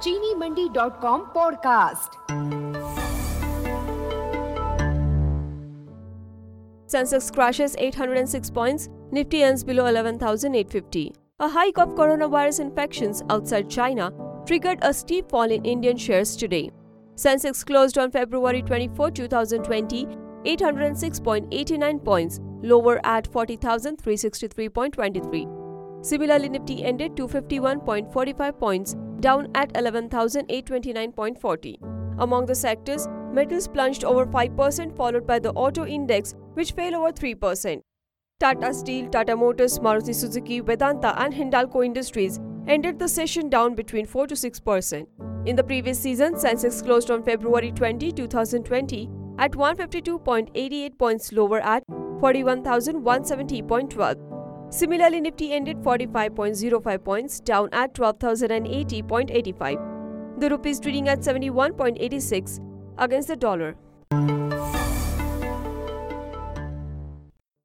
ChiniMandi.com podcast. Sensex crashes 806 points, Nifty ends below 11,850. A hike of coronavirus infections outside China triggered a steep fall in Indian shares today. Sensex closed on February 24, 2020, 806.89 points, lower at 40,363.23. Similarly, Nifty ended 251.45 points, down at 11,829.40. Among the sectors, metals plunged over 5%, followed by the auto index, which fell over 3%. Tata Steel, Tata Motors, Maruti Suzuki, Vedanta and Hindalco Industries ended the session down between 4 to 6%. In the previous season, Sensex closed on February 20, 2020 at 152.88 points lower at 41,170.12. Similarly, Nifty ended 45.05 points down at 12,080.85. The rupee is trading at 71.86 against the dollar.